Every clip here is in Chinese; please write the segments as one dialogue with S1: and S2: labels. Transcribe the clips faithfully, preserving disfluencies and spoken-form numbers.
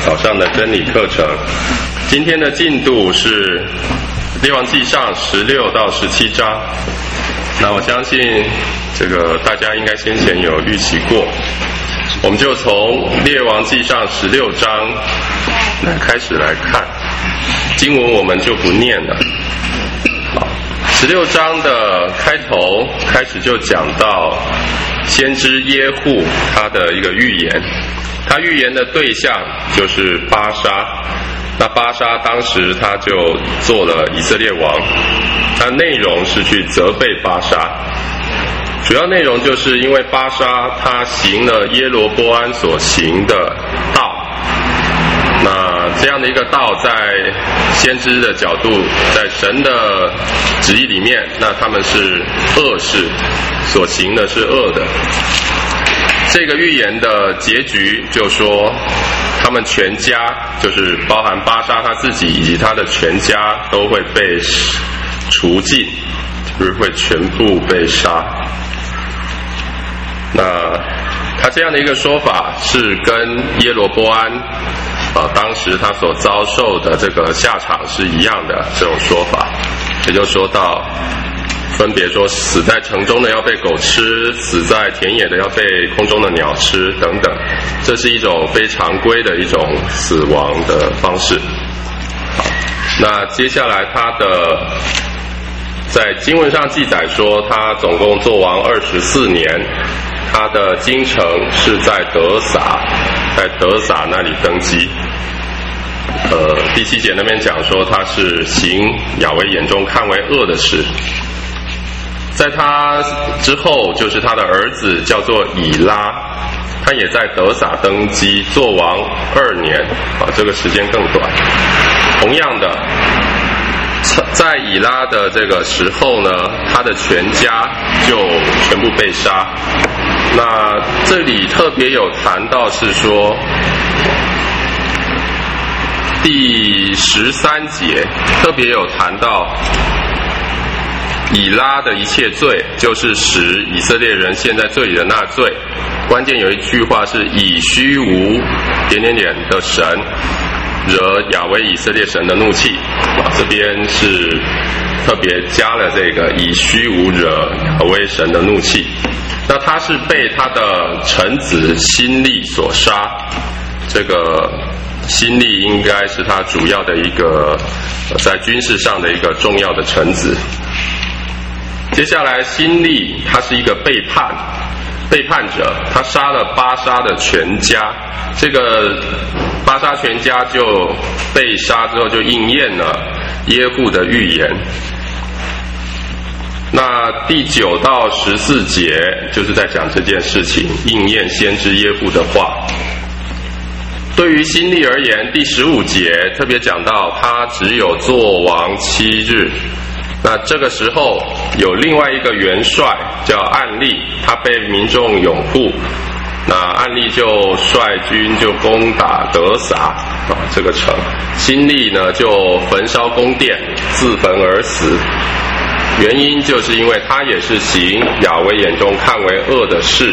S1: 早上的真理课程。今天的进度是列王纪上十六到十七章。那我相信这个大家应该先前有预习过，我们就从列王纪上十六章来开始来看经文，我们就不念了。好，十六章的开头开始就讲到先知耶户他的一个预言，他预言的对象就是巴沙。那巴沙当时他就做了以色列王，他内容是去责备巴沙，主要内容就是因为巴沙他行了耶罗波安所行的道，那这样的一个道在先知的角度，在神的旨意里面，那他们是恶事，所行的是恶的。这个预言的结局就说他们全家，就是包含巴沙他自己以及他的全家都会被除尽，就是会全部被杀。那他这样的一个说法是跟耶罗波安啊当时他所遭受的这个下场是一样的，这种说法也就说到分别说死在城中的要被狗吃，死在田野的要被空中的鸟吃等等，这是一种非常规的一种死亡的方式。好，那接下来他的在经文上记载说他总共做王二十四年，他的京城是在德撒，在德撒那里登基。呃，第七节那边讲说他是行亚维眼中看为恶的事。在他之后就是他的儿子叫做以拉，他也在德撒登基做王二年，啊，这个时间更短。同样的，在以拉的这个时候呢，他的全家就全部被杀。那这里特别有谈到是说第十三节特别有谈到以拉的一切罪，就是使以色列人陷在罪里的那罪。关键有一句话是以虚无点点点的神惹亚威以色列神的怒气，啊，这边是特别加了这个以虚无惹亚威神的怒气。那他是被他的臣子辛利所杀，这个辛利应该是他主要的一个在军事上的一个重要的臣子。接下来辛利他是一个背叛背叛者，他杀了巴沙的全家，这个巴沙全家就被杀之后就应验了耶户的预言。那第九到十四节就是在讲这件事情，应验先知耶户的话。对于辛利而言，第十五节特别讲到他只有做王七日。那这个时候有另外一个元帅叫暗利，他被民众拥护，那暗利就率军就攻打德撒啊这个城，辛利呢就焚烧宫殿，自焚而死。原因就是因为他也是行亚威眼中看为恶的事。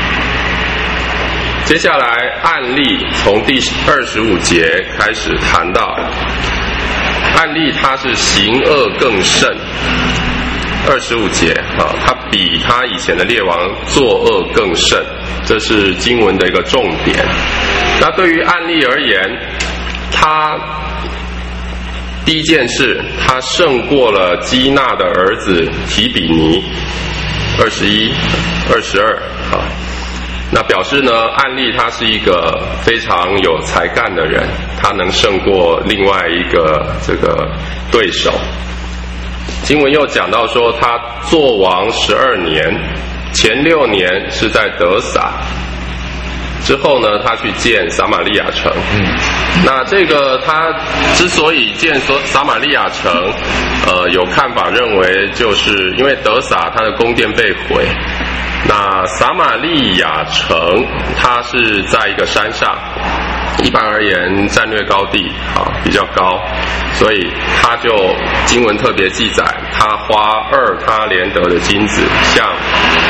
S1: 接下来暗利从第二十五节开始谈到暗利他是行恶更甚，二十五节啊，他比他以前的列王作恶更甚，这是经文的一个重点。那对于暗利而言，他第一件事，他胜过了基纳的儿子提比尼，二十一、二十二啊。那表示呢，暗利他是一个非常有才干的人，他能胜过另外一个这个对手。经文又讲到说，他做王十二年，前六年是在德撒，之后呢，他去建撒玛利亚城。嗯，那这个他之所以建说撒玛利亚城，呃，有看法认为，就是因为德撒他的宫殿被毁。那撒玛利亚城它是在一个山上，一般而言战略高地啊比较高，所以他就经文特别记载，他花二他连得的金子向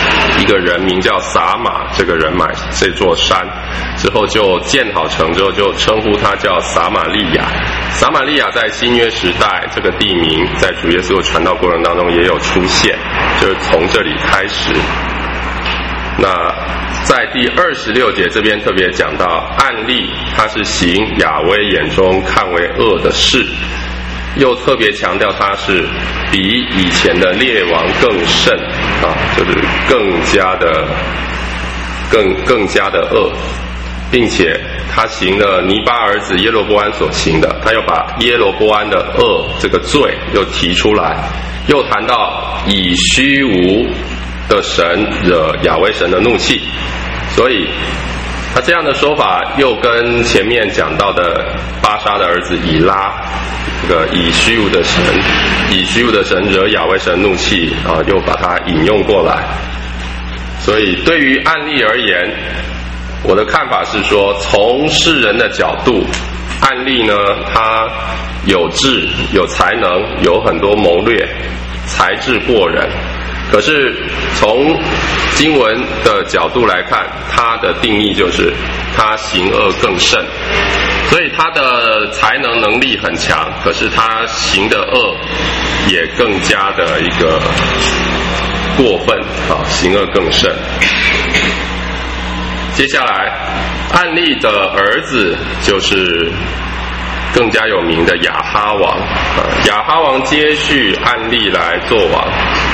S1: 一个人名叫撒玛，这个人买这座山之后就建好城之后就称呼他叫撒玛利亚。撒玛利亚在新约时代这个地名在主耶稣的传道过程当中也有出现，就是从这里开始。那在第二十六节这边特别讲到暗利，他是行亚威眼中看为恶的事，又特别强调他是比以前的列王更甚啊，就是更加的更更加的恶，并且他行了尼巴儿子耶罗波安所行的，他又把耶罗波安的恶这个罪又提出来，又谈到以虚无的神惹亚威神的怒气，所以他这样的说法又跟前面讲到的巴沙的儿子以拉，这个以虚无的神以虚无的神惹亚威神怒气啊，又把它引用过来。所以对于暗利而言，我的看法是说，从世人的角度，暗利呢，他有智有才能，有很多谋略，才智过人。可是从经文的角度来看，他的定义就是他行恶更甚，所以他的才能能力很强，可是他行的恶也更加的一个过分啊，行恶更甚。接下来暗利的儿子就是更加有名的亚哈王啊，亚哈王接续暗利来做王。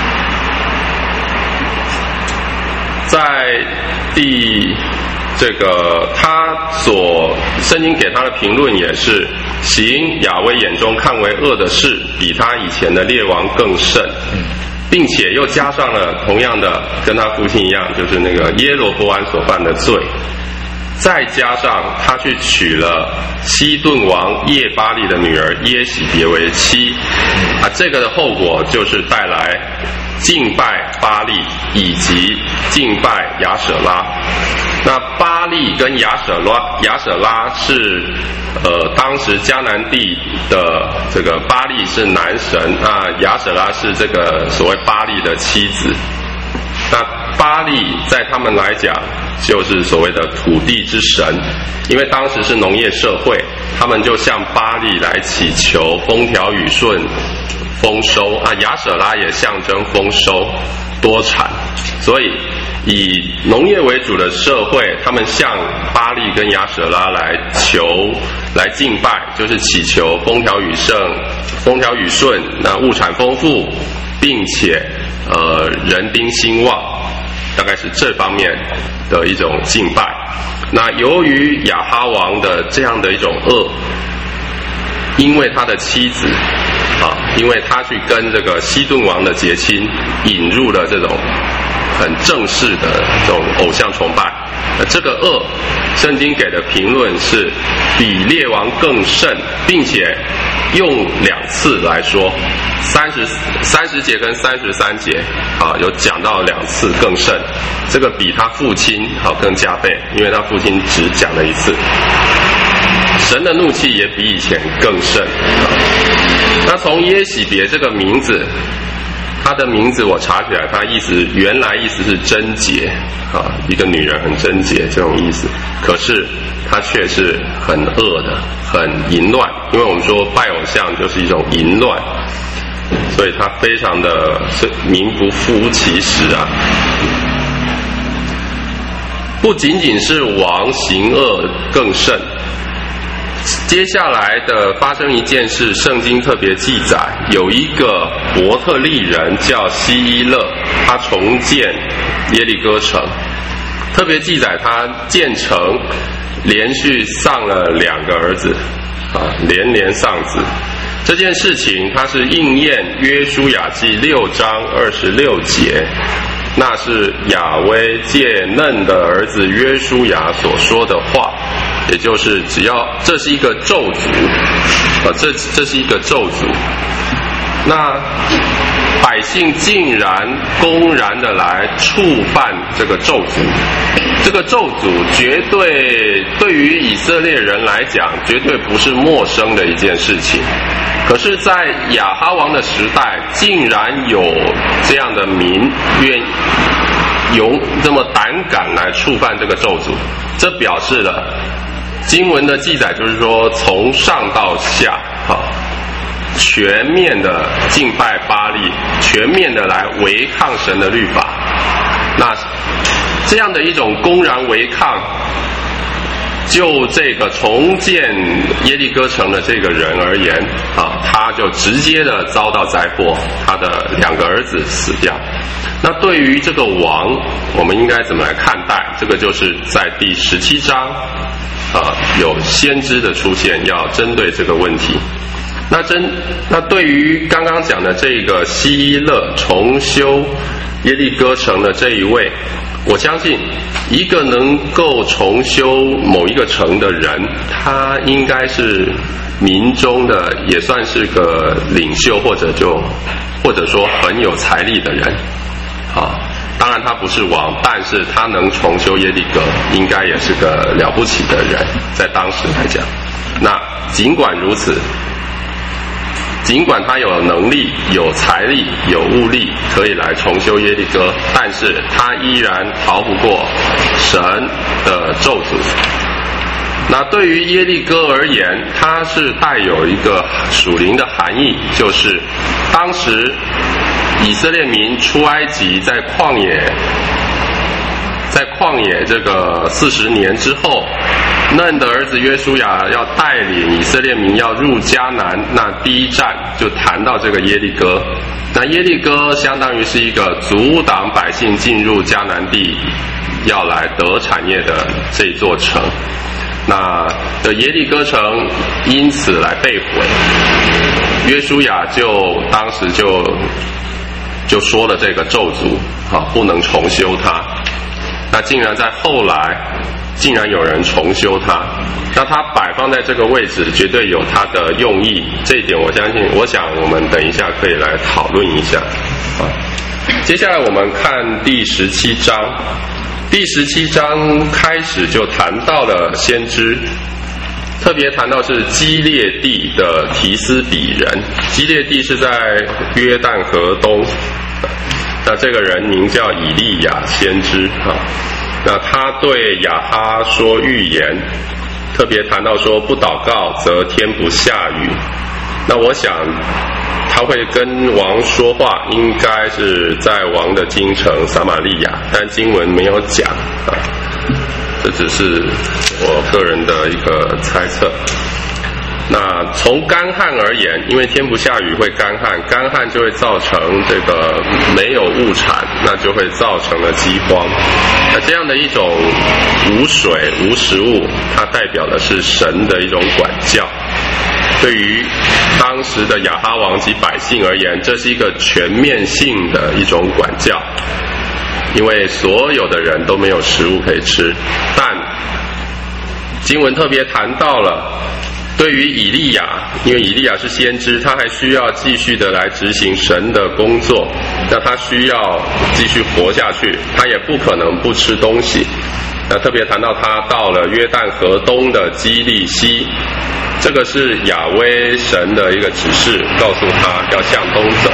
S1: 在第这个他所圣经给他的评论也是行亚威眼中看为恶的事，比他以前的列王更甚，并且又加上了同样的跟他父亲一样，就是那个耶罗波安所犯的罪，再加上他去娶了西顿王耶巴利的女儿耶喜别为妻啊，这个的后果就是带来敬拜巴利以及敬拜亚舍拉。那巴利跟亚舍拉，亚舍拉是呃当时迦南地的这个巴利是男神啊，亚舍拉是这个所谓巴利的妻子。那巴利在他们来讲就是所谓的土地之神，因为当时是农业社会，他们就向巴利来祈求风调雨顺丰收啊，亚舍拉也象征丰收多产，所以以农业为主的社会，他们向巴利跟亚舍拉来求来敬拜，就是祈求风调雨顺风调雨顺那物产丰富，并且呃人丁兴旺，大概是这方面的一种敬拜。那由于亚哈王的这样的一种恶，因为他的妻子啊，因为他去跟这个西顿王的结亲，引入了这种很正式的这种偶像崇拜。这个恶，圣经给的评论是比列王更甚，并且用两次来说，三十三十节跟三十三节啊，有讲到两次更甚。这个比他父亲好更加倍，因为他父亲只讲了一次。神的怒气也比以前更甚。那从耶喜别这个名字，他的名字我查起来，他意思原来意思是贞洁啊，一个女人很贞洁这种意思。可是他却是很恶的，很淫乱，因为我们说拜偶像就是一种淫乱，所以他非常的名不副其实啊。不仅仅是王行恶更甚，接下来的发生一件事，圣经特别记载，有一个伯特利人叫希伊勒，他重建耶利哥城，特别记载他建成连续丧了两个儿子啊，连连丧子。这件事情它是应验约书亚记六章二十六节，那是亚威借嫩的儿子约书亚所说的话，也就是只要这是一个咒诅啊，这这是一个咒诅。那百姓竟然公然的来触犯这个咒诅，这个咒诅绝对对于以色列人来讲，绝对不是陌生的一件事情。可是在亚哈王的时代，竟然有这样的民愿勇这么胆敢来触犯这个咒诅，这表示了经文的记载就是说从上到下啊，全面的敬拜巴力，全面的来违抗神的律法。那这样的一种公然违抗，就这个重建耶利哥城的这个人而言啊，他就直接的遭到灾祸，他的两个儿子死掉。那对于这个王，我们应该怎么来看待？这个就是在第十七章啊，有先知的出现，要针对这个问题。那真那对于刚刚讲的这个希勒重修耶利哥城的这一位，我相信一个能够重修某一个城的人，他应该是民中的，也算是个领袖，或者就或者说很有财力的人啊。当然他不是王，但是他能重修耶利哥，应该也是个了不起的人，在当时来讲。那尽管如此，尽管他有能力、有财力、有物力可以来重修耶利哥，但是他依然逃不过神的咒诅。那对于耶利哥而言，它是带有一个属灵的含义，就是当时以色列民出埃及，在旷野，在旷野这个四十年之后，嫩的儿子约书亚要带领以色列民要入迦南，那第一站就谈到这个耶利哥。那耶利哥相当于是一个阻挡百姓进入迦南地要来得产业的这座城。那的耶利哥城因此来被毁，约书亚就当时就就说了这个咒诅啊，不能重修它。那竟然在后来竟然有人重修它，那它摆放在这个位置绝对有它的用意，这一点我相信，我想我们等一下可以来讨论一下啊。接下来我们看第十七章，第十七章开始就谈到了先知，特别谈到是基列地的提斯比人，基列地是在约旦河东，那这个人名叫以利亚先知啊。那他对亚哈说预言，特别谈到说不祷告则天不下雨。那我想他会跟王说话，应该是在王的京城撒玛利亚，但经文没有讲啊，这只是我个人的一个猜测。那从干旱而言，因为天不下雨会干旱，干旱就会造成这个没有物产，那就会造成了饥荒。那这样的一种无水无食物，它代表的是神的一种管教。对于当时的亚哈王及百姓而言，这是一个全面性的一种管教，因为所有的人都没有食物可以吃。但经文特别谈到了对于以利亚，因为以利亚是先知，他还需要继续的来执行神的工作，那他需要继续活下去，他也不可能不吃东西。那特别谈到他到了约旦河东的基利西，这个是亚威神的一个指示，告诉他要向东走。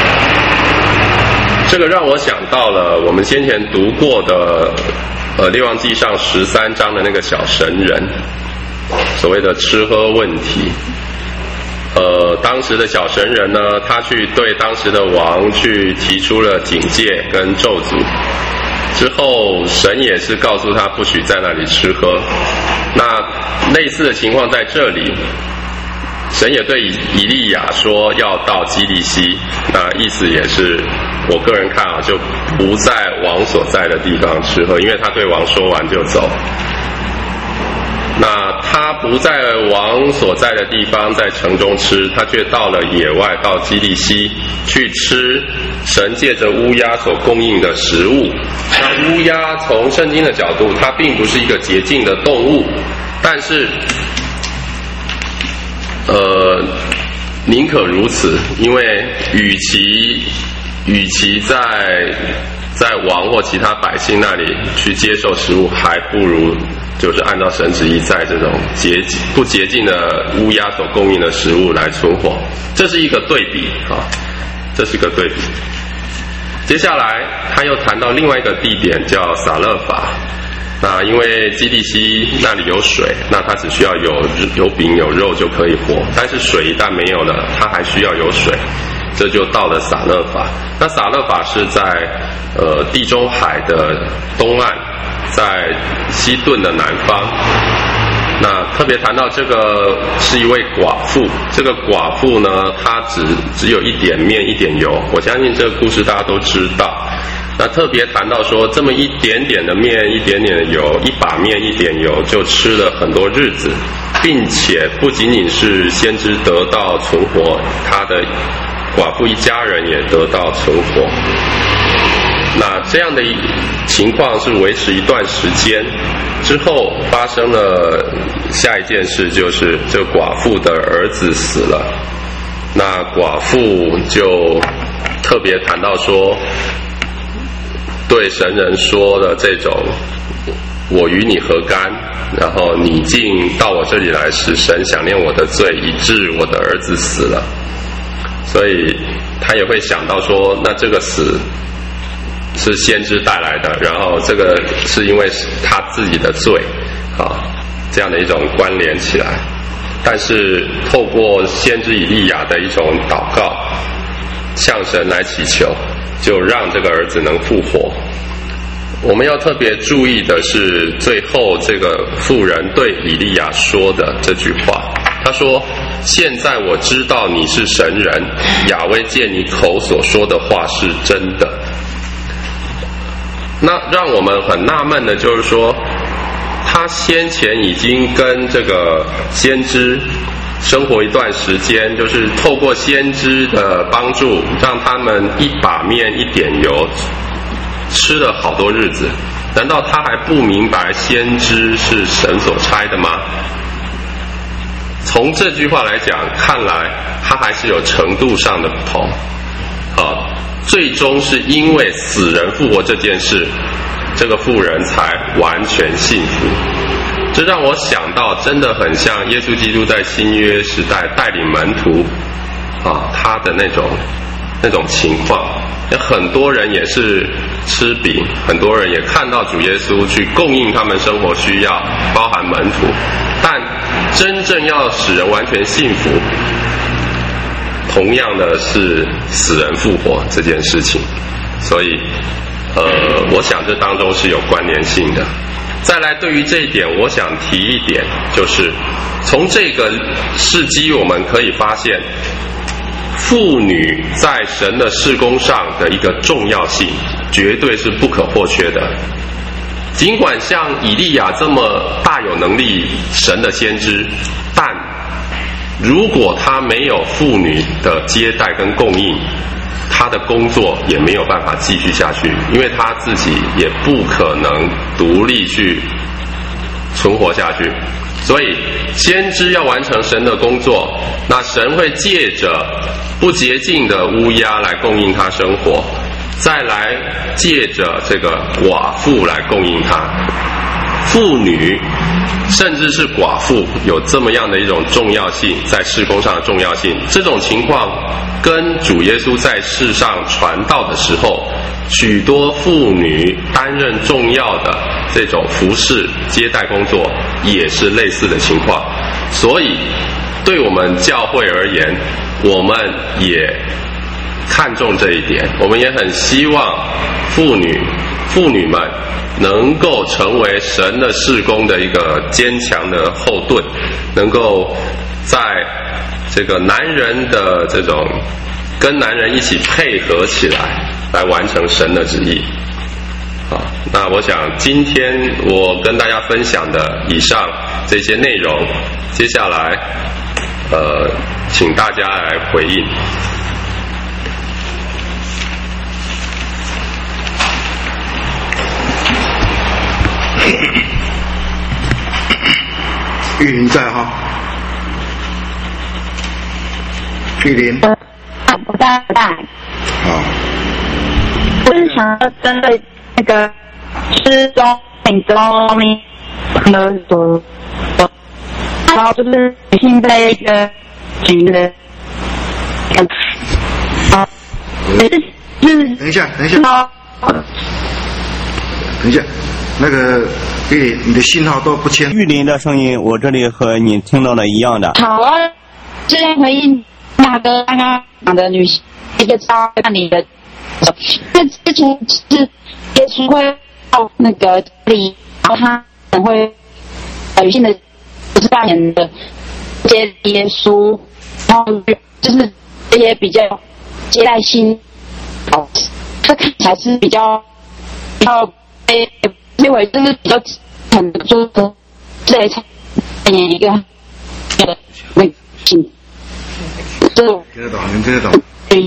S1: 这个让我想到了我们先前读过的呃列王纪上十三章的那个小神人，所谓的吃喝问题。呃，当时的小神人呢，他去对当时的王去提出了警戒跟咒诅，之后神也是告诉他不许在那里吃喝。那类似的情况在这里，神也对以以利亚说要到基利西，那意思也是我个人看啊，就不在王所在的地方吃喝，因为他对王说完就走。那他不在王所在的地方，在城中吃，他却到了野外，到基利西去吃神借着乌鸦所供应的食物。那乌鸦从圣经的角度，它并不是一个洁净的动物，但是呃，宁可如此，因为与其与其在在王或其他百姓那里去接受食物，还不如就是按照神旨意在这种洁不洁净的乌鸦所供应的食物来存活。这是一个对比啊，这是一个对比。 接下来他又谈到另外一个地点叫撒勒法。那因为基利西那里有水，那他只需要有有饼有肉就可以活，但是水一旦没有了，他还需要有水，这就到了撒勒法。那撒勒法是在呃地中海的东岸，在西顿的南方。那特别谈到这个是一位寡妇，这个寡妇呢，她只只有一点面一点油，我相信这个故事大家都知道。那特别谈到说，这么一点点的面，一点点的油，一把面一点油，就吃了很多日子，并且不仅仅是先知得到存活，他的寡妇一家人也得到存活。那这样的情况是维持一段时间之后，发生了下一件事，就是这寡妇的儿子死了。那寡妇就特别谈到说，对神人说的这种我与你何干，然后你竟到我这里来时，神想念我的罪，以致我的儿子死了。所以他也会想到说，那这个死是先知带来的，然后这个是因为他自己的罪啊，这样的一种关联起来。但是透过先知以利亚的一种祷告，向神来祈求，就让这个儿子能复活。我们要特别注意的是，最后这个妇人对以利亚说的这句话，他说：现在我知道你是神人，亚威借你口所说的话是真的。那让我们很纳闷的就是说，他先前已经跟这个先知生活一段时间，就是透过先知的帮助，让他们一把面一点油吃了好多日子。难道他还不明白先知是神所差的吗？从这句话来讲，看来他还是有程度上的不同。好，最终是因为死人复活这件事，这个妇人才完全信服。这让我想到，真的很像耶稣基督在新约时代带领门徒啊，他的那种那种情况。很多人也是吃饼，很多人也看到主耶稣去供应他们生活需要，包含门徒。但真正要使人完全信服，同样的是死人复活这件事情。所以呃，我想这当中是有关联性的。再来，对于这一点我想提一点，就是从这个事迹我们可以发现，妇女在神的事工上的一个重要性绝对是不可或缺的。尽管像以利亚这么大有能力神的先知，但如果他没有妇女的接待跟供应，他的工作也没有办法继续下去，因为他自己也不可能独立去存活下去。所以先知要完成神的工作，那神会借着不洁净的乌鸦来供应他生活，再来借着这个寡妇来供应他。妇女甚至是寡妇有这么样的一种重要性，在事工上的重要性，这种情况跟主耶稣在世上传道的时候，许多妇女担任重要的这种服侍接待工作也是类似的情况。所以对我们教会而言，我们也看重这一点，我们也很希望妇女妇女们能够成为神的事工的一个坚强的后盾，能够在这个男人的这种跟男人一起配合起来，来完成神的旨意。好，那我想今天我跟大家分享的以上这些内容，接下来呃，请大家来回应。
S2: 玉林在哈，玉林。
S3: 呃，不在不在。
S2: 好。
S3: 我是想要针对那个失踪美中的所，然后就是女性被一个举的，啊，也是是
S2: 等一下，等一下，等一下，那个玉林，你的信号都不清。
S4: 玉林的声音，我这里和你听到的一样的。
S3: 好啊，这样回应那个刚刚讲的女性一个招那里的，那之前是耶稣会到那个里，然后他可能会女性的不是扮演的接耶稣，然后就是这些比较接待性，好，这看起来是比较比较被被为就是比较很就是这一场扮演一个那个那个性，这种
S2: 听得懂，您听得懂？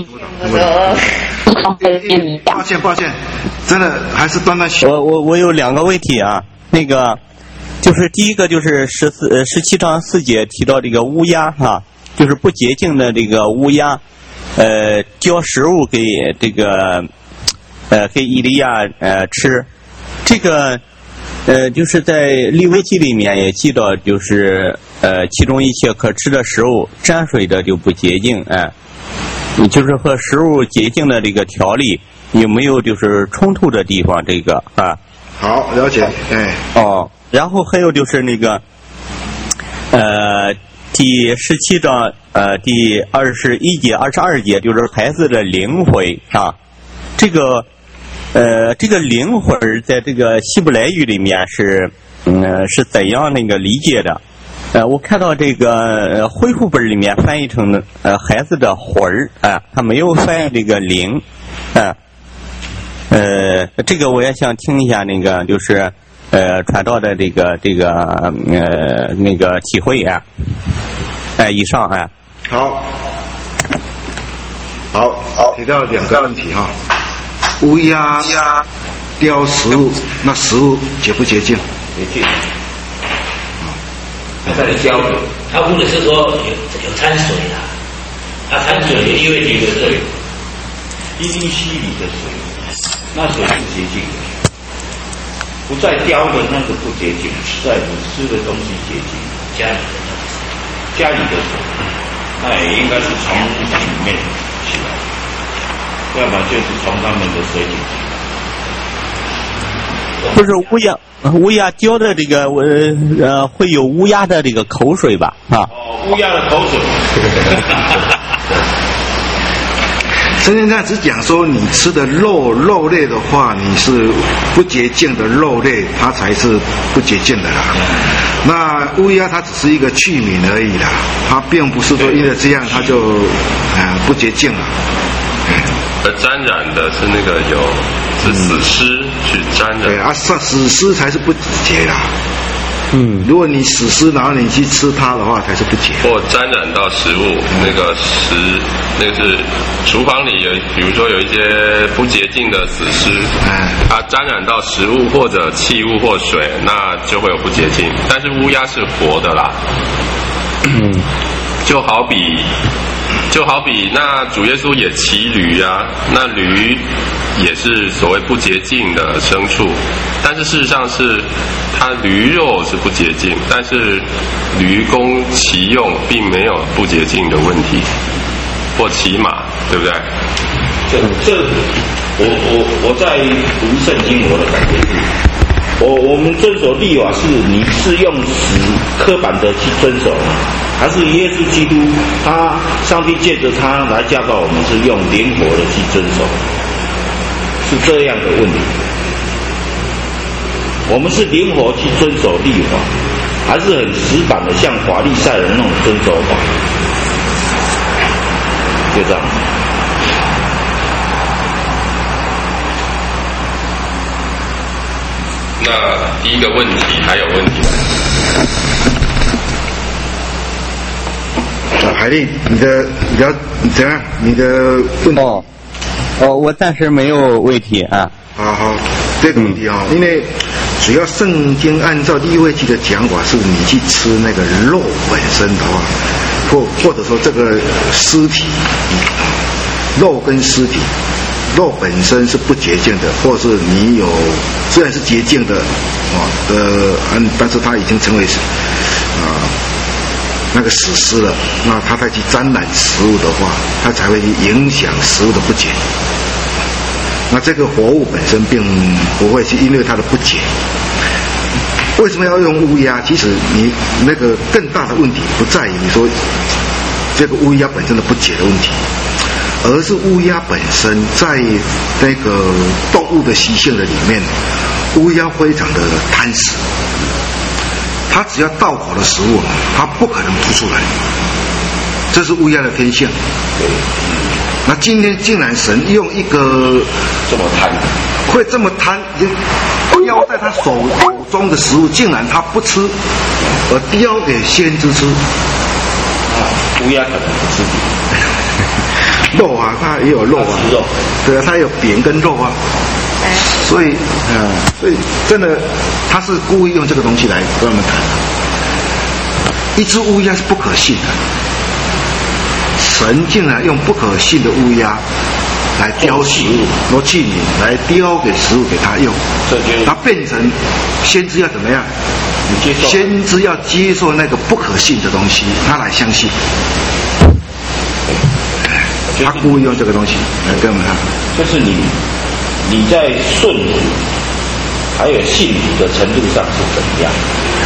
S2: 抱歉抱歉，真的还是断断续。
S4: 我我我有两个问题啊，那个就是第一个就是十四呃十七章四节提到这个乌鸦哈、啊，就是不洁净的这个乌鸦，呃，交食物给这个呃给以利亚呃吃，这个呃就是在利未记里面也记到，就是呃其中一切可吃的食物沾水的就不洁净，哎、呃。你就是和食物洁净的这个条例有没有就是冲突的地方？这个啊，
S2: 好了解，哎，
S4: 哦，然后还有就是那个，呃，第十七章呃第二十一节、二十二节，就是孩子的灵魂啊，这个呃这个灵魂在这个希伯来语里面是嗯、呃、是怎样那个理解的？呃，我看到这个呃恢复本里面翻译成呃孩子的魂儿啊，他没有翻译这个灵啊。呃，这个我也想听一下那个就是呃传道的这个这个呃那个体会啊。哎、呃，以上啊、哎。
S2: 好，好，好，提到两个问题哈，乌鸦叼食物，那食物洁不洁净？
S5: 洁净。它的胶水，它或者是说有有掺水啦，它掺水的因为这个水，一滴稀里的水，那水是洁净的，不再雕的那个不洁净，在你吃的东西洁净，家里的家里的水，那也应该是从屋里面起来，要么就是从他们的水井起来。
S4: 不是乌鸦，乌鸦叼的这个我呃会有乌鸦的这个口水吧？啊，
S5: 哦，乌鸦的口水。
S2: 圣经上只讲说你吃的肉肉类的话，你是不洁净的肉类，它才是不洁净的啦。那乌鸦它只是一个器皿而已啦，它并不是说因为这样它就呃不洁净了。
S1: 而沾染的是那个有是死尸去沾染，
S2: 对啊，死尸才是不洁啦。
S4: 嗯，
S2: 如果你死尸，然后你去吃它的话，才是不洁。
S1: 或沾染到食物，那个食，那个是厨房里有，比如说有一些不洁净的死尸，
S2: 哎，
S1: 它沾染到食物或者器物或水，那就会有不洁净。但是乌鸦是活的啦，
S4: 嗯，
S1: 就好比。就好比那主耶稣也骑驴啊，那驴也是所谓不洁净的牲畜，但是事实上是它驴肉是不洁净，但是驴供骑用并没有不洁净的问题，或骑马，对不对？
S5: 这这，我我我在读圣经，我的感觉是，我我们遵守律法是你是用死刻板的去遵守吗？还是耶稣基督他上帝借着他来教导我们是用灵活的去遵守，是这样的问题。我们是灵活去遵守律法，还是很死板的像法利赛人那种遵守法？就这样。
S1: 那第一个问题还有问题吗？
S2: 海丽，你的你要你怎样？你的问题？
S4: 哦，哦，我暂时没有问题啊。
S2: 好好，这个问题啊、哦，因为主要圣经按照利未记的讲法，是你去吃那个肉本身的话，或或者说这个尸体，肉跟尸体，肉本身是不洁净的，或是你有虽然是洁净的啊的，嗯，但是它已经成为啊。那个死尸了，那他再去沾染食物的话，他才会影响食物的不洁。 那这个活物本身并不会去因为它的不洁。为什么要用乌鸦？其实你那个更大的问题不在于你说这个乌鸦本身的不洁的问题，而是乌鸦本身在那个动物的习性的里面，乌鸦非常的贪食，它只要到口的食物，它不可能吐出来，这是乌鸦的天性。那今天竟然神用一个
S5: 这么贪，
S2: 会这么贪，叼在他手手中的食物，竟然他不吃，而叼给先知吃。
S5: 啊，乌鸦可能不吃
S2: 肉啊，它也有肉啊，
S5: 吃肉，
S2: 对啊，它有饼跟肉啊。所以，嗯，所以真的，他是故意用这个东西来跟我们谈。一只乌鸦是不可信的。神竟然用不可信的乌鸦来叼食物，拿器皿来叼给食物给他用，他变成先知要怎么样？先知要接受那个不可信的东西，他来相信。他故意用这个东西来跟我们看，
S5: 就是你你在顺服还有信服的程度上是怎么样？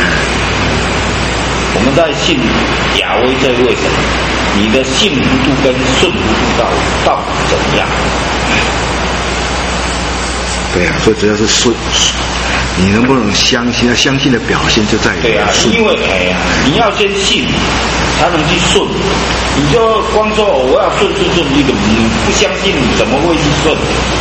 S5: 我们在信亚威这位神，你的信服度跟顺服度到到底怎么样？
S2: 对啊，所以只要是顺，你能不能相信？要相信的表现就在于
S5: 对啊，因为哎呀，你要先信，才能去顺。你就光说我要顺顺顺，你不相信，你怎么会去顺？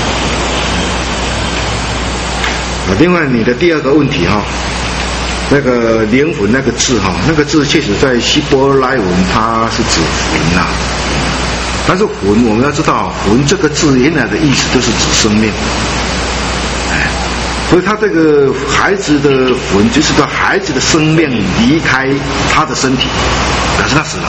S2: 另外，你的第二个问题哈、哦。那个灵魂那个字哈，那个字确实在希伯来文它是指魂呐、啊，但是魂我们要知道，魂这个字原来的意思就是指生命，哎，所以他这个孩子的魂就是个孩子的生命离开他的身体，表示他死了。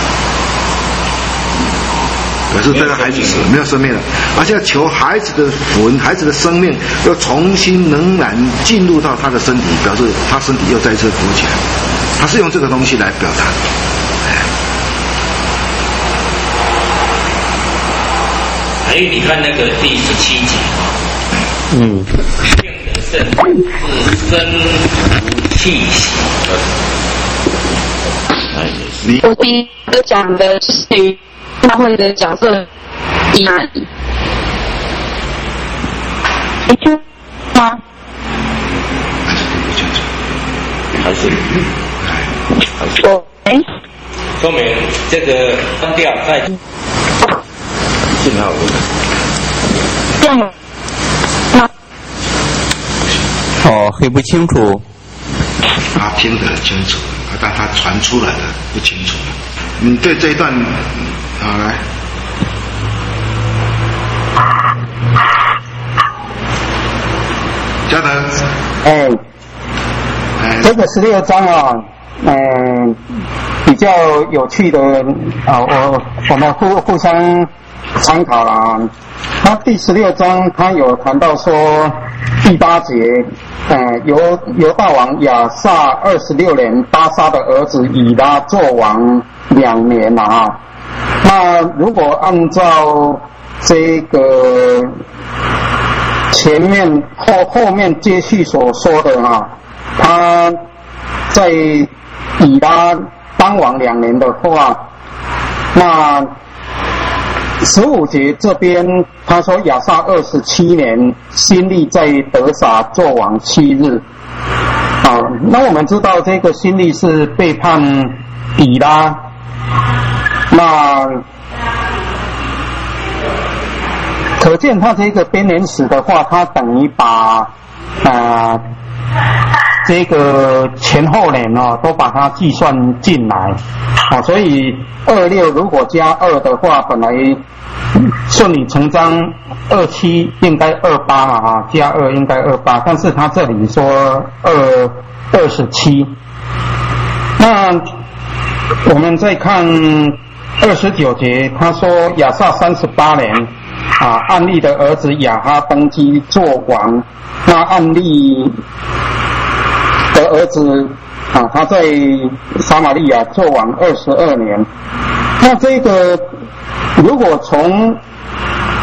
S2: 可是这个孩子死了，没有生命了，而且要求孩子的魂、孩子的生命要重新仍然进入到他的身体，表示他身体又再一次浮起来。他是用这个东西来表达。
S5: 还有你看那个第十七节啊，嗯，病的圣是生无气息。
S3: 你我第一个讲的是大会的角色一哪里？你听吗？
S5: 还是还是
S3: 我哎，
S5: 说明这个关掉再信号
S3: 这样吗？
S4: 哦，很不清楚。
S2: 他听得清楚，但他传出来的不清楚。你对这一段。好，来，嘉德，
S6: 哎，
S2: 哎，
S6: 这个十六章啊，嗯、呃，比较有趣的啊，我我们互互相参考了啊。他第十六章他有谈到说，第八节，呃，犹犹大王亚撒二十六年，巴沙的儿子以拉做王两年了啊。那如果按照这个前面后后面接续所说的啊，他在以拉当王两年的话，那十五节这边他说亚撒二十七年，新历在得撒做王七日。啊，那我们知道这个新历是背叛以拉。那可见他这个编年史的话，他等于把呃这个前后年哦都把它计算进来啊，所以二六如果加二的话，本来顺理成章二七应该二八嘛啊，加二应该二八，但是他这里说二二十七。那我们再看二十九节，他说亚撒三十八年，啊，暗利的儿子亚哈登基做王。那暗利的儿子啊，他在撒玛利亚做王二十二年。那这个如果从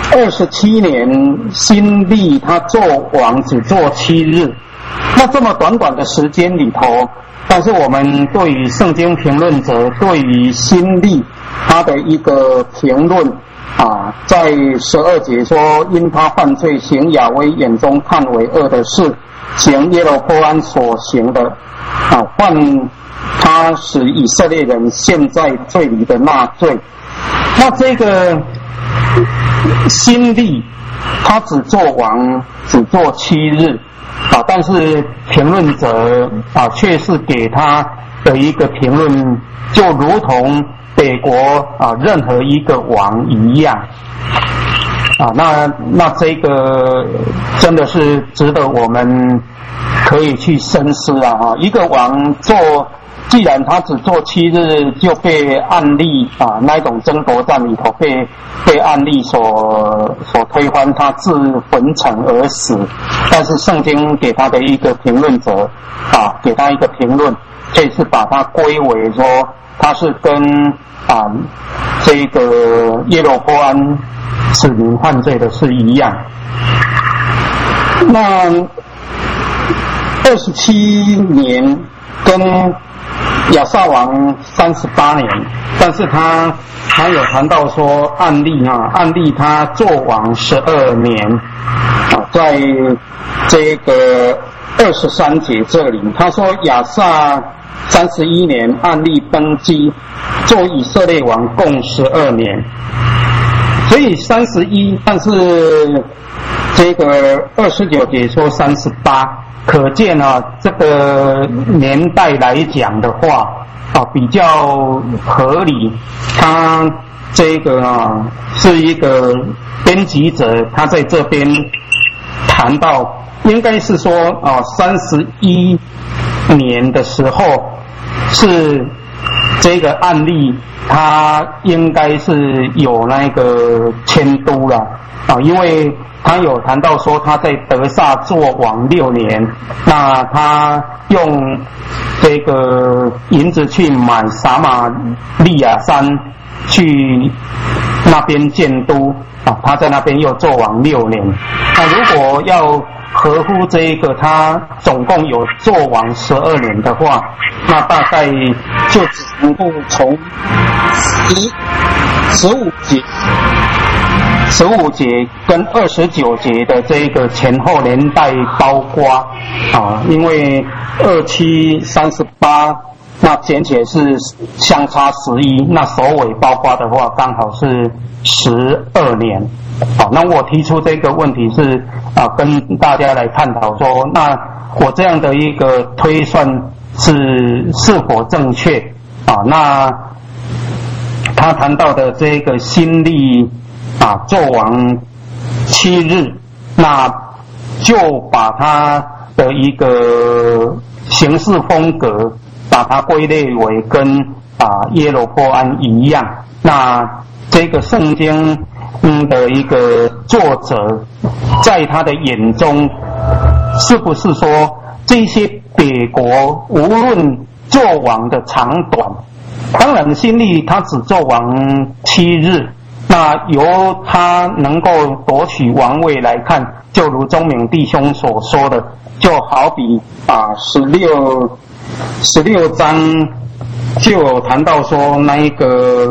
S6: 二十七年新历他做王只做七日，那这么短短的时间里头，但是我们对于圣经评论者对于新历他的一个评论啊，在十二节说，因他犯罪行亚威眼中看为恶的事，行耶罗波安所行的啊，犯他使以色列人陷在罪里的那罪。那这个新历他只做王只做七日啊，但是评论者啊却是给他的一个评论，就如同北国啊任何一个王一样啊，那那这个真的是值得我们可以去深思啊！哈，一个王做，既然他只做七日，就被案例啊那一种争夺战里头被被案例所所推翻，他自焚城而死。但是圣经给他的一个评论者啊，给他一个评论，这是把他归为说他是跟啊这个耶罗波安使民犯罪的是一样。那二十七年跟亚萨王三十八年，但是他他有谈到说案例啊，案例他做王十二年啊，在这个二十三节这里，他说亚萨三十一年案例登基，做以色列王共十二年，所以三十一，但是这个二十九节说三十八，可见啊，这个年代来讲的话啊，比较合理。他这个啊是一个编辑者，他在这边谈到，应该是说啊，三十一年的时候是这个案例，他应该是有那个迁都了啊，因为他有谈到说他在德萨做王六年，那他用这个银子去买撒玛利亚山，去那边建都啊，他在那边又做王六年。那如果要合乎这一个他总共有做王十二年的话，那大概就只能够从十十五节。十五节跟二十九节的这个前后年代包括啊，因为二七三十八，那减起来是相差十一，那首尾包括的话刚好是十二年。好，那我提出这个问题是啊，跟大家来探讨说，那我这样的一个推算是是否正确啊？那他谈到的这个新历啊，做王七日，那就把他的一个行事风格，把它归类为跟啊耶罗波安一样。那这个圣经嗯的一个作者，在他的眼中，是不是说这些北国无论做王的长短，当然新历他只做王七日。那由他能够夺取王位来看，就如钟敏弟兄所说的，就好比啊十六十六章就有谈到说那一个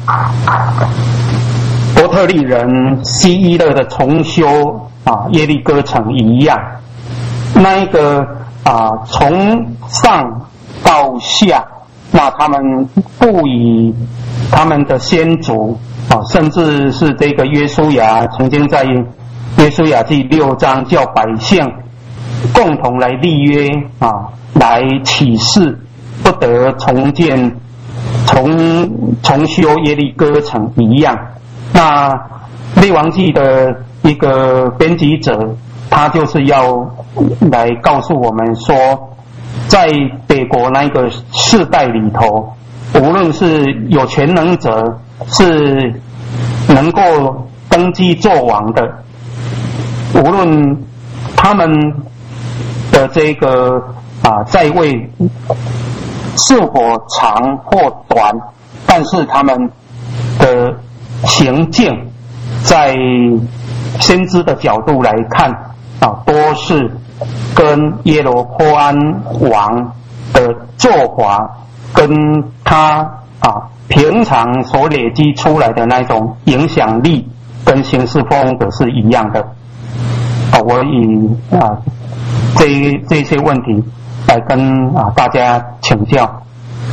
S6: 伯特利人希伊勒的重修啊耶利哥城一样，那一个啊从上到下，那他们不以他们的先祖啊，甚至是这个约书亚曾经在约书亚记六章叫百姓共同来立约啊，来起誓不得重建重重修耶利哥城一样。那列王记的一个编辑者，他就是要来告诉我们说，在北国那个世代里头，无论是有权能者，是能够登基做王的，无论他们的这个啊在位是否长或短，但是他们的行径在先知的角度来看啊，都是跟耶罗波安王的做法跟他啊平常所累积出来的那种影响力跟行事风格是一样的啊。我以啊这这些问题来跟啊大家请教。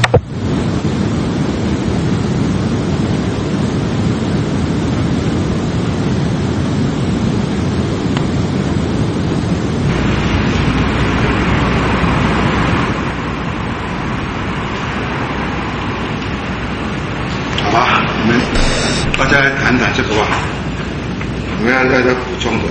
S2: 谈谈这个吧，我们要大家补充的。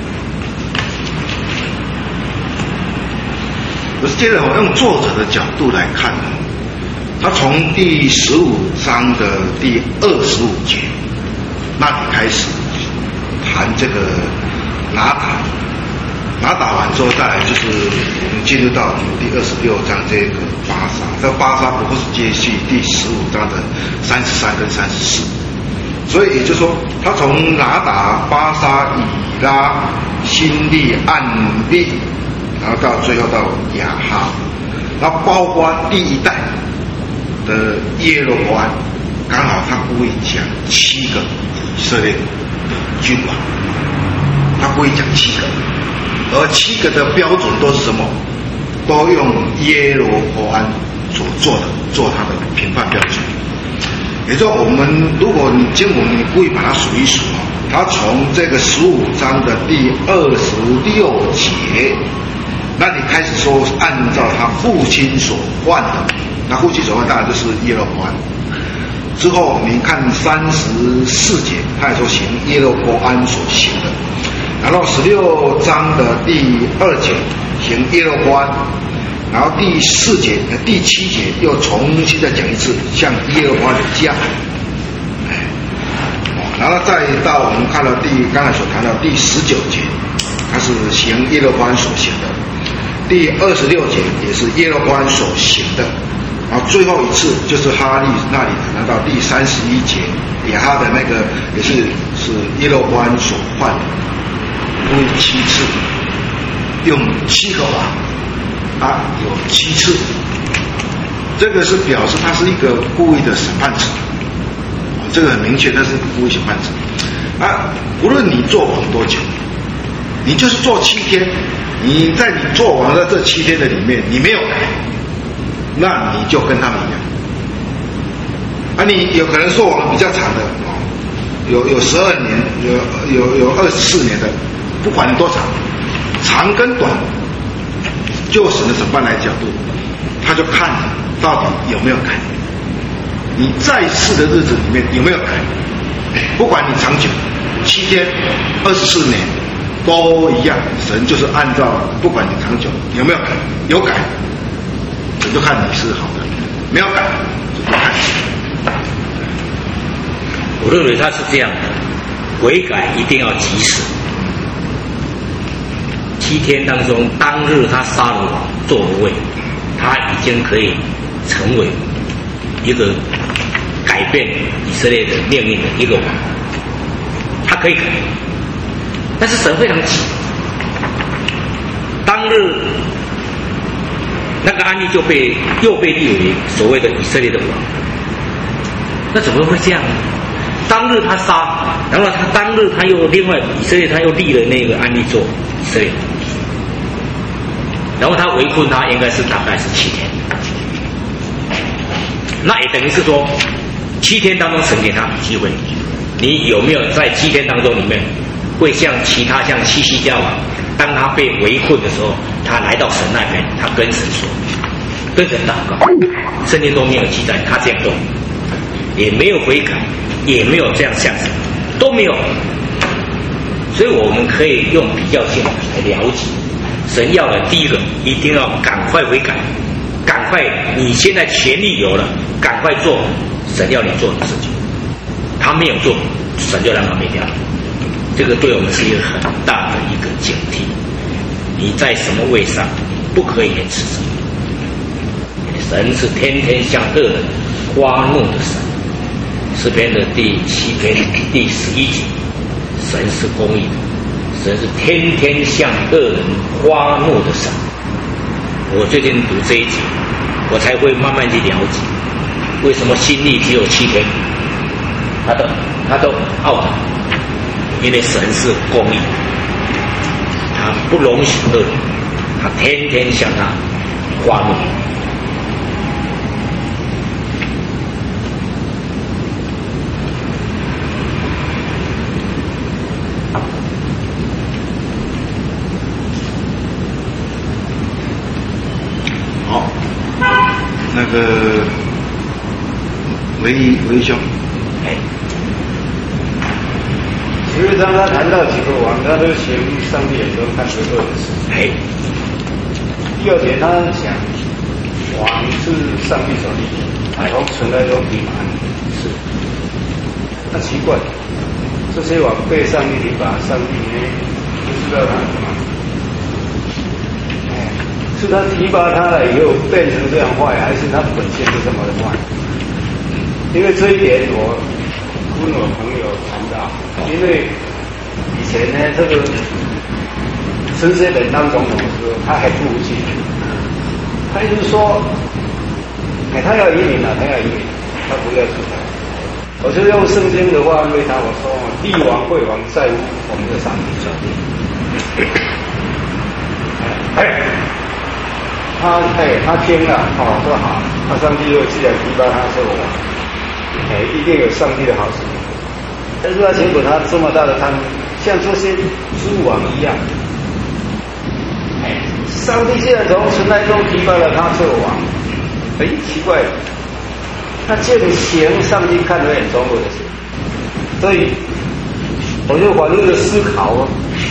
S2: 可是接着我用作者的角度来看呢，他从第十五章的第二十五节那里开始谈这个拿打，拿打完之后再来就是我们进入到第二十六章这个巴沙，这巴沙不过是接续第十五章的三十三跟三十四。所以也就是说，他从拿打、巴沙、以拉、辛利、暗利，然后到最后到亚哈，那包括第一代的耶罗波安，刚好他故意讲七个以色列的君王，他故意讲七个，而七个的标准都是什么？都用耶罗波安所做的做他的评判标准。也就是说，我们如果你经文你故意把它数一数啊，他从这个十五章的第二十六节那里开始说，按照他父亲所犯的，那父亲所犯当然就是耶罗波安。之后你看三十四节，他也说行耶罗波安所行的，然后十六章的第二节行耶罗波安。然后第四节、第七节又重新再讲一次，向耶和华的家，哎，然后再到我们看到第刚才所谈到第十九节，它是行耶和华所行的；第二十六节也是耶和华所行的。然后最后一次就是哈利那里谈到第三十一节，亚哈的那个也是是耶和华所犯的，故意七次，用七个王。啊，有七次，这个是表示他是一个故意的审判者，这个很明确，他是故意审判者。啊，无论你做王多久，你就是做七天，你在你做王的这七天的里面，你没有改，那你就跟他们一样。啊，你有可能做王比较长的，有有十二年，有有有二十四年的，不管你多长，长跟短。就神的审判来角度，他就看你到底有没有改，你在世的日子里面有没有改，不管你长久七天、二十四年都一样，神就是按照不管你长久有没有改，有改，神就看你是好的；没有改，就不看你。
S5: 我认为他是这样的，悔改一定要及时。七天当中，当日他杀了王坐位，他已经可以成为一个改变以色列的命运的一个王，他可以改，但是神非常急，当日那个安利就被又被立为所谓的以色列的王，那怎么会这样呢？当日他杀，然后他当日他又另外以色列他又立了那个安利做以色列。然后他围困他应该是大概是七天，那也等于是说七天当中神给他机会，你有没有在七天当中里面会像其他像西西家王，当他被围困的时候，他来到神那边，他跟神说，跟神祷告，圣经都没有记载他这样做，也没有悔改，也没有这样向神，都没有，所以我们可以用比较性来了解。神要的第一个，一定要赶快悔改，赶快，你现在权力有了，赶快做神要你做的事情。他没有做，神就让他灭掉了。这个对我们是一个很大的一个警惕。你在什么位上，不可以延迟神。神是天天向恶人发怒的神。诗篇的第七篇第十一节， 神是公义的，神是天天向恶人发怒的神。我最近读这一节，我才会慢慢去了解，为什么新历只有七天，他都他都懊恼，因为神是公义，他不容许恶人，他天天向他发怒。
S2: 那个唯一唯一兄，
S5: 哎，
S7: 其实当他谈到几个王，他都写于上帝眼中看为恶的事。
S5: 哎，
S7: 第二节他讲王是上帝所立的，从存在中提拔，
S5: 是。
S7: 那奇怪，这些王被上帝提拔，上帝呢不知道他什么？是他提拔他了以后变成这样坏，还是他本性就这么的坏？因为这一点我跟我朋友谈到，因为以前呢，这个陈水扁当总统的时候，他还不如去，他一直说，哎，他要移民了，他要移民，他不要出来。我就用圣经的话安慰他，我说，帝王惠王在乎我们的上帝。哎。他哎，他听了，哦，说好，他上帝又既然提拔他做王，哎，一定有上帝的好事。但是他结果他这么大的贪污，像这些诸王一样，哎，上帝既然从存在中提拔了他做王，哎，奇怪了，他践行上帝看得眼中的事，所以我就反复的思考哦。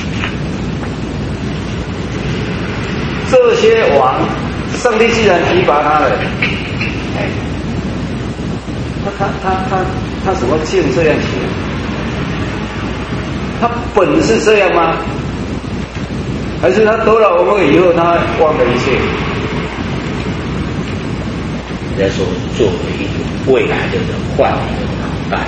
S7: 这些王，上帝既然提拔他了，哎，那他他他他怎么竟这样行？他本是这样吗？还是他得了我们以后，他忘了一切？
S5: 人家说，作为一个未来的人换你的脑袋。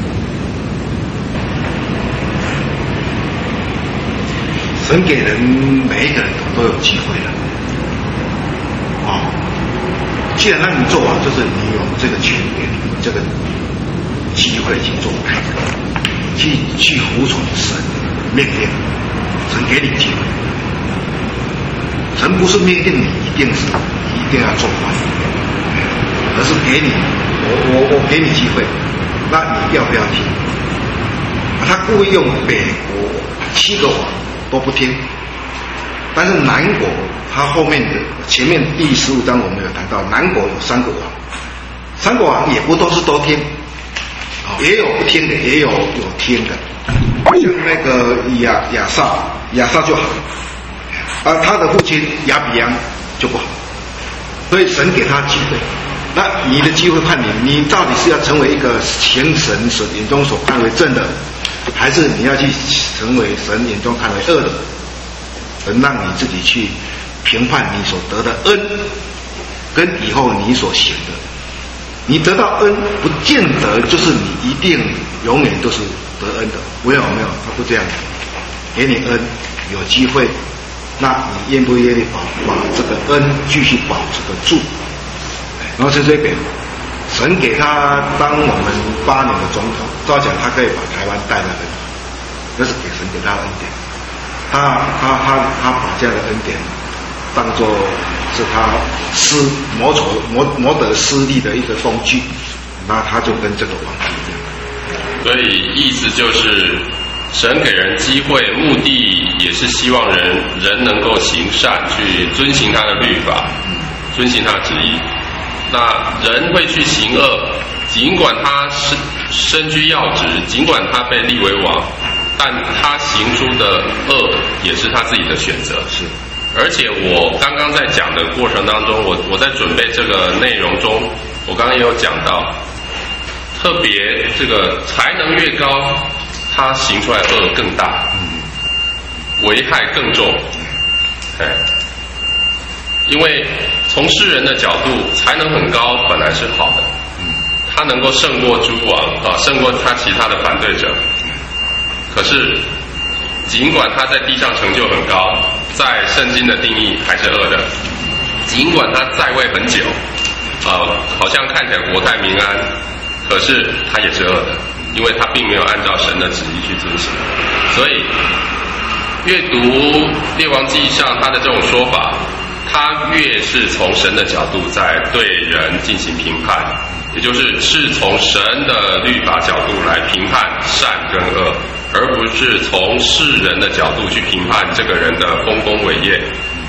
S2: 神给人每一个人都都有机会了，哦，既然让你做王，就是你有这个权利，这个机会去做，去去服从神命令，神给你机会，神不是命令你一定是一定要做王，而是给你我我我给你机会，那你要不要听？他故意用北国七个王都不听，但是南国他后面的前面第十五章我们有谈到，南国有三个王，三个王也不都是都听，也有不听的，也有有听的，像那个亚亚撒，亚撒就好，而他的父亲亚比央就不好，所以神给他机会，那你的机会判你，你到底是要成为一个行神所眼中所看为正的，还是你要去成为神眼中看为恶的？神让你自己去评判你所得的恩，跟以后你所行的。你得到恩，不见得就是你一定永远都是得恩的。没有没有，他不这样，给你恩，有机会，那你愿不愿意把把这个恩继续保持得住？然后是这边，神给他当我们八年的总统，照讲他可以把台湾带得很好，那是给神给他的恩典。他他他他把这样的恩典当作是他施谋求谋谋得私利的一个工具，那他就跟这个王一样。
S1: 所以意思就是神给人机会，目的也是希望人人能够行善，去遵行他的律法，遵行他的旨意。那人会去行恶，尽管他身身居要职，尽管他被立为王，但他行出的恶也是他自己的选择。
S2: 是，
S1: 而且我刚刚在讲的过程当中，我我在准备这个内容中，我刚刚也有讲到，特别这个才能越高，他行出来恶更大，危害更重。哎，因为从世人的角度，才能很高本来是好的，他能够胜过诸王啊，胜过他其他的反对者。 可是尽管他在地上成就很高，在圣经的定义还是恶的。尽管他在位很久，呃，好像看起来国泰民安，可是他也是恶的，因为他并没有按照神的旨意去遵行。所以阅读列王纪上他的这种说法，他越是从神的角度在对人进行评判，也就是是从神的律法角度来评判善跟恶，而不是从世人的角度去评判这个人的丰功伟业。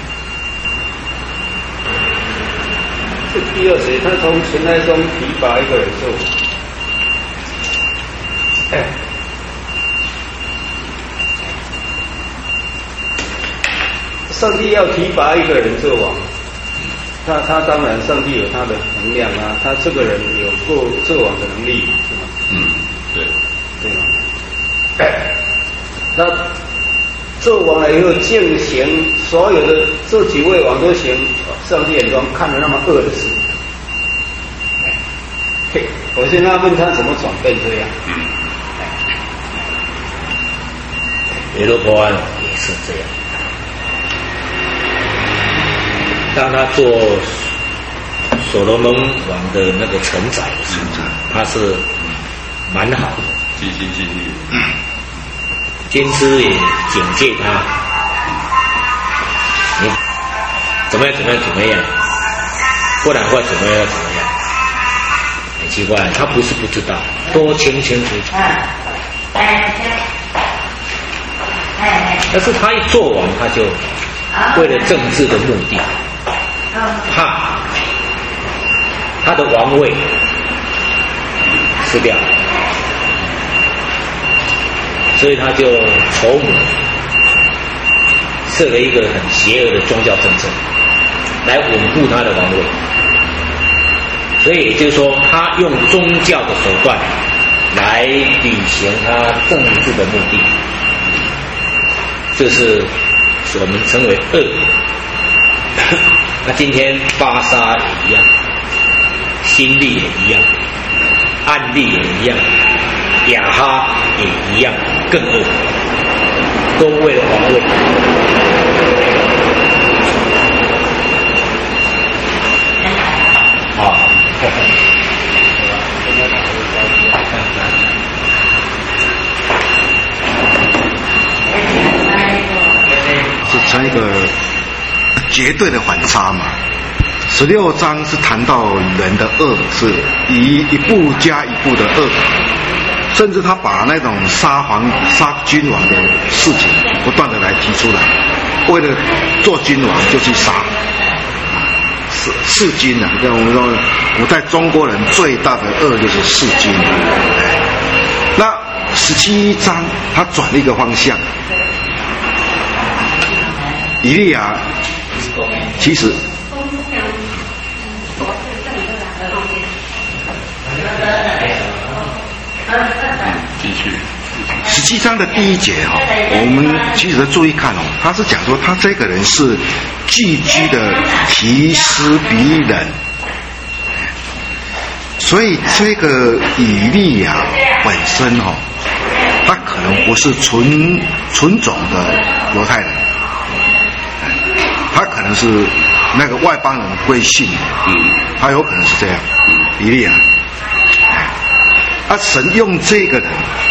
S7: 这第二节，他从尘埃中提拔一个人做，哎，上帝要提拔一个人做王，他他当然上帝有他的衡量啊，他这个人有过做王的能力，是吗？
S1: 嗯，对，
S7: 对吗？哎，那做王了以后践行所有的这几位王都行上帝眼中看得那么恶的事，嘿，我现在问他怎么转变这样？
S1: 嗯，
S5: 耶罗波安也是这样。当他做所罗门王的那个承载的时候，他是蛮好的，
S1: 尽心尽力。
S5: 先知也警戒他，你怎么样怎么样怎么样，不然会怎么样怎么样。很奇怪，他不是不知道，多清清楚楚。但是他一做完，他就为了政治的目的，怕他的王位失掉，所以他就筹谋设了一个很邪恶的宗教政策，来稳固他的王位。所以也就是说，他用宗教的手段来履行他政治的目的，这是我们称为恶。那今天巴沙也一样，新利也一样，暗利也一样，亚哈也一样，更恶，都为了王位。啊，
S2: 是成一个绝对的反差嘛。十六章是谈到人的恶，是一一步加一步的恶，甚至他把那种杀皇杀君王的事情不断的来提出来，为了做君王就去杀，弑弑君啊！像我们说古代中国人最大的恶就是弑君。那十七章他转了一个方向，以利亚其实
S1: 继续。
S2: 十七章的第一节哈、哦，我们其实注意看哦，他是讲说他这个人是寄居的提斯比人，所以这个以利亚本身哦，他可能不是纯纯种的犹太人，他可能是那个外邦人归信，
S1: 嗯，
S2: 他有可能是这样，以利亚。啊，神用这个人，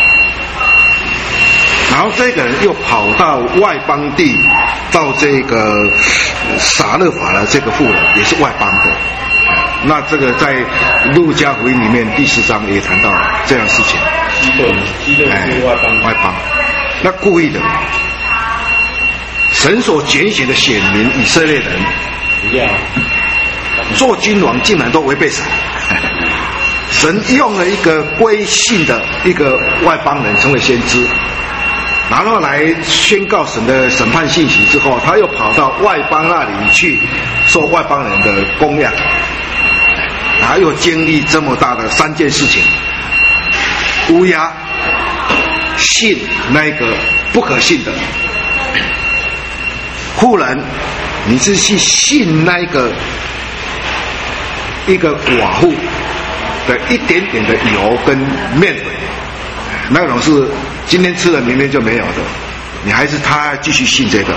S2: 然后这个人又跑到外邦地，到这个撒勒法的这个妇人也是外邦的。那这个在路加福音里面第四章也谈到这样事情。
S7: 基顿，基顿是外邦，
S2: 外邦，那故意的。神所拣选的选民以色列人，
S7: 不要
S2: 做君王竟然都违背神。神用了一个归信的一个外邦人成为先知，然后来宣告神的审判信息之后，他又跑到外邦那里去受外邦人的供养，然后又经历这么大的三件事情：乌鸦、信那个不可信的，忽然你是去信那个一个寡妇的一点点的油跟面粉， 那种是今天吃了明天就没有的，你还是他继续信这个。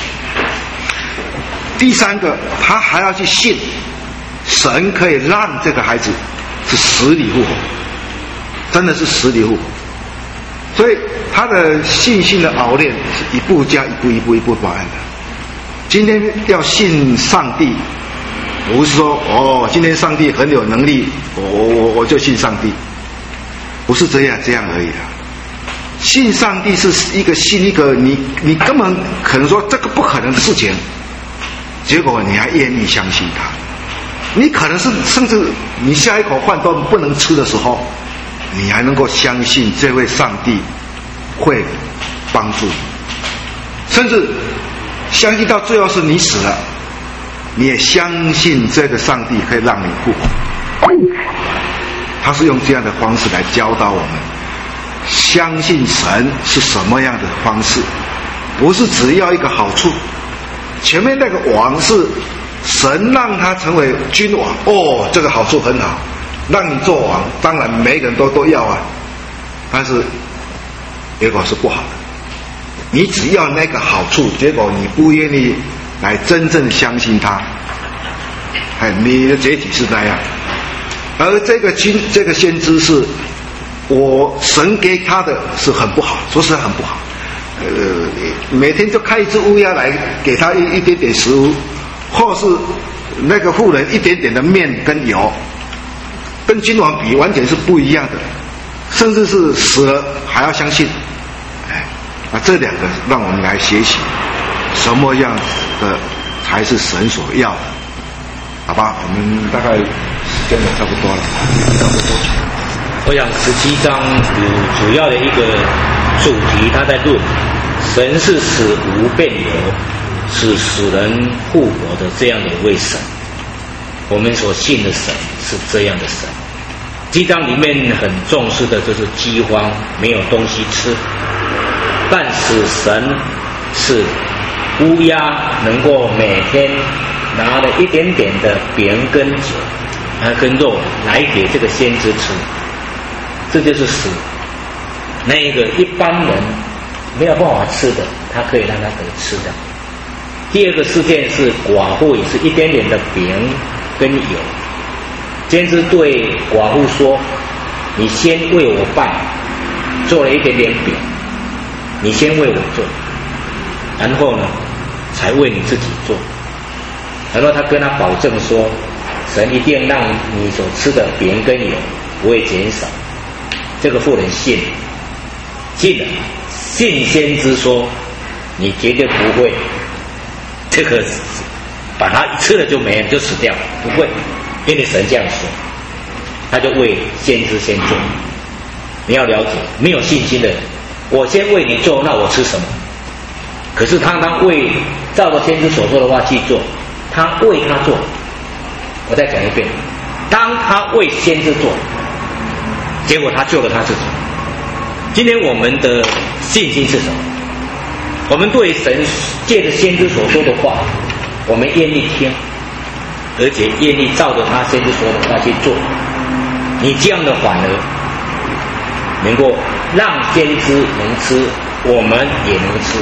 S2: 第三个，他还要去信神可以让这个孩子是死里复活，真的是死里复活。所以他的信心的熬练是一步加一步，一步一步完的。今天要信上帝，不是说哦，今天上帝很有能力，我我我就信上帝，不是这样这样而已啊。信上帝是一个信一个你你根本可能说这个不可能的事情，结果你还愿意相信他。你可能是甚至你下一口饭都不能吃的时候，你还能够相信这位上帝会帮助你，甚至相信到最后是你死了，你也相信这个上帝可以让你复活。他是用这样的方式来教导我们，相信神是什么样的方式，不是只要一个好处。前面那个王是神让他成为君王，哦，这个好处很好，让你做王，当然每个人都都要啊，但是结果是不好的。你只要那个好处，结果你不愿意来真正相信他，哎，你的结局是那样。而这个君，这个先知是我神给他的是很不好，说实在很不好。呃，每天就开一只乌鸦来给他一一点点食物，或是那个妇人一点点的面跟油，跟君王比完全是不一样的，甚至是死了还要相信。哎，啊，这两个让我们来学习什么样的才是神所要的，好吧？我们大概时间也差不多了，差不多。
S5: 我想十七章主主要的一个主题，他在论神是使无变有，是使人复活的这样的一位神。我们所信的神是这样的神。七章里面很重视的就是饥荒，没有东西吃，但是神是乌鸦能够每天拿了一点点的饼跟酒，啊，跟肉来给这个先知吃，这就是使那个一般人没有办法吃的，他可以让他得吃的。第二个事件是寡妇也是一点点的饼跟油，先知对寡妇说：“你先为我办，做了一点点饼，你先为我做，然后呢，才为你自己做。”然后他跟他保证说：“神一定让你所吃的饼跟油不会减少。”这个妇人信了，信了，信先知说：“你绝对不会，这个把它吃了就没了，就死掉了，不会。”因为神这样说，他就为先知先做。你要了解，没有信心的人，我先为你做，那我吃什么？可是他当为照着先知所说的话去做，他为他做。我再讲一遍，当他为先知做，结果他救了他自己。今天我们的信心是什么？我们对神借着先知所说的话，我们愿意听，而且愿意照着他先知说的话去做。你这样的反而能够让先知能吃，我们也能吃。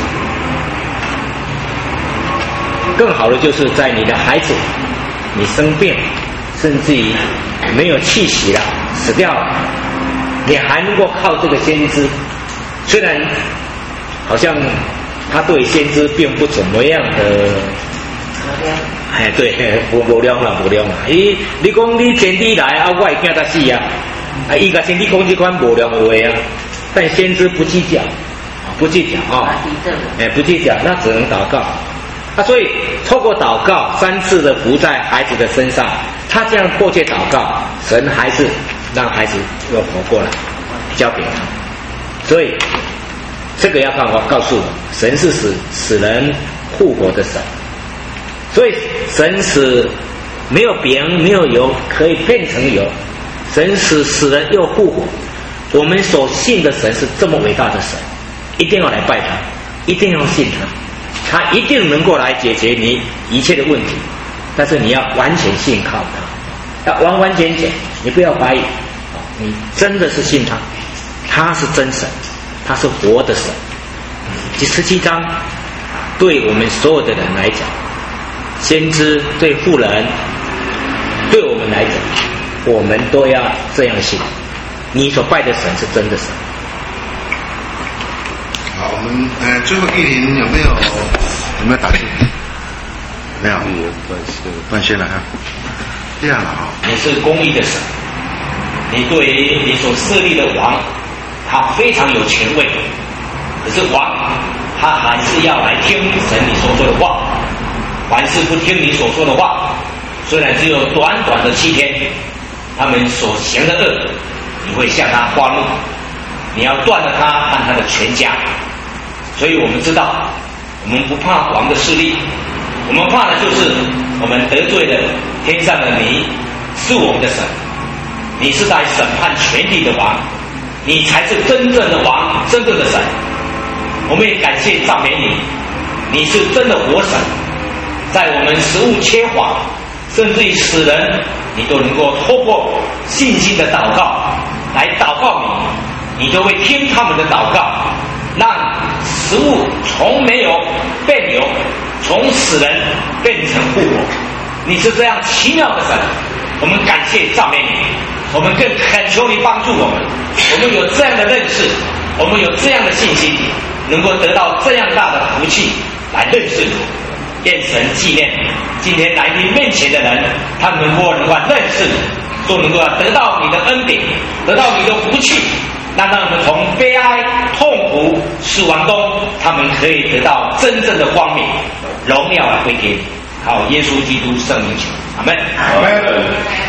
S5: 更好的就是在你的孩子，你生病，甚至于没有气息了，死掉了，你还能够靠这个先知，虽然好像他对先知并不怎么样的，哎，对，无无量啦，无量啦。伊，你讲你先知来啊，我会惊他死啊，啊，伊甲先知讲这款无量的话啊，但先知不计较，不计较啊，哎，不计较，那只能祷告。啊，所以透过祷告三次的伏在孩子的身上，他这样迫切祷告，神还是让孩子又活过来，交给他。所以这个要看我告诉我，神是使使人复活的神。所以神使没有饼没有油可以变成油，神使使人又复活。我们所信的神是这么伟大的神，一定要来拜他，一定要信他。他一定能够来解决你一切的问题，但是你要完全信靠他，要完完全全，你不要怀疑，你真的是信他， 他是真神，他是活的神。第十七章对我们所有的人来讲，先知对妇人，对我们来讲，我们都要这样信，你所拜的神是真的神。
S2: 好，我们呃最后玉林有没有有没有打字？没有，
S1: 断线了，
S2: 断线了哈。这样了哈。
S5: 你是公义的神，你对于你所设立的王，他非常有权威，可是王他还是要来听神你所说的话，凡是不听你所说的话，虽然只有短短的七天，他们所行的恶，你会向他发怒，你要断了他和他的全家。所以我们知道，我们不怕王的势力，我们怕的就是我们得罪了天上的你，是我们的神，你是在审判全地的王，你才是真正的王，真正的神。我们也感谢赞美你，你是真的活神，在我们食物缺乏，甚至于死人，你都能够透过信心的祷告来祷告你，你就会听他们的祷告，让食物从没有变有，从死人变成复活。你是这样奇妙的神，我们感谢赞美你，我们更恳求你帮助我们，我们有这样的认识，我们有这样的信心，能够得到这样大的福气来认识你。愿神纪念今天来你面前的人，他们能够能够认识你，都能够得到你的恩典，得到你的福气，让他们从悲哀、痛苦、死亡中，他们可以得到真正的光明，荣耀归给你。好，耶稣基督圣名求，阿门。
S1: 阿门。